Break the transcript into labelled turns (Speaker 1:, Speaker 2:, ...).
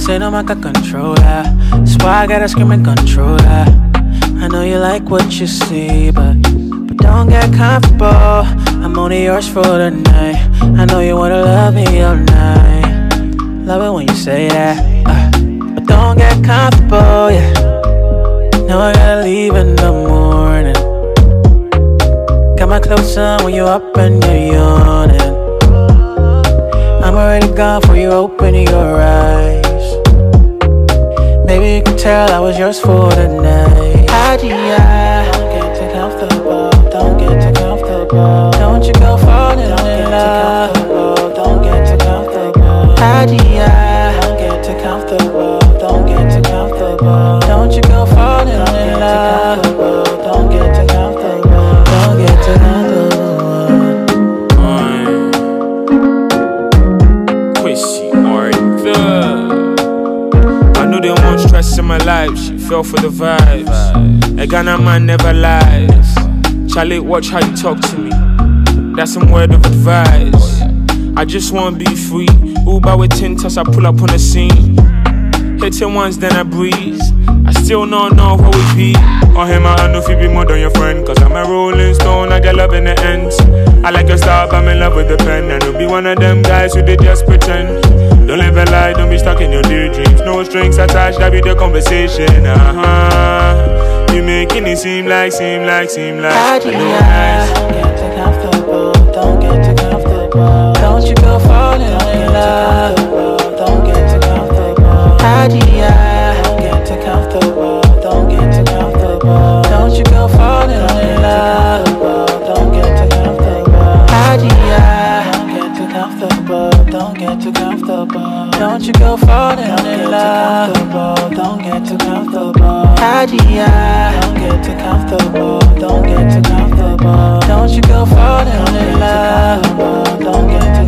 Speaker 1: say no man can control that. That's why I gotta scream and control that. I know you like what you see, but don't get comfortable. I'm only yours for the night. I know you wanna love me all night. Love it when you say that, but don't get comfortable, yeah. Know I gotta leave in the morning. Got my clothes on when you up and you're yawning. I'm already gone before you open your eyes. Maybe you can tell I was yours for the night. Don't get too comfortable. Don't get too comfortable. Don't you go falling in love. Don't get too comfortable. Don't get too comfortable. Don't get too comfortable. Don't you go falling in love. Don't get too comfortable. Don't get too comfortable.
Speaker 2: Quissy Arthur. I know they want stress in my life. She fell for the vibes. A Ghana man never lies. Charlie, watch how you talk to me. That's some word of advice. I just wanna be free. Uber with tintas, I pull up on the scene. Hit it once, then I breeze. I still don't know what we be. On him, I know if you be more than your friend. Cause I'm a rolling stone, I get love in the ends. I like your style, I'm in love with the pen. And don't be one of them guys who they just pretend. Don't live a lie, don't be stuck in your daydreams. No strings attached, that be the conversation. You making it seem like.
Speaker 1: Don't get too comfortable. Don't get too comfortable. Don't you go falling in love. Don't get too comfortable. Don't get too comfortable. Don't get too comfortable. Don't you go falling in love. Don't get too comfortable. Don't get too comfortable. Don't get too comfortable. Don't you go falling in love. Don't get too comfortable. Don't get too comfortable. Don't get too comfortable. Don't you go falling in love. Don't get too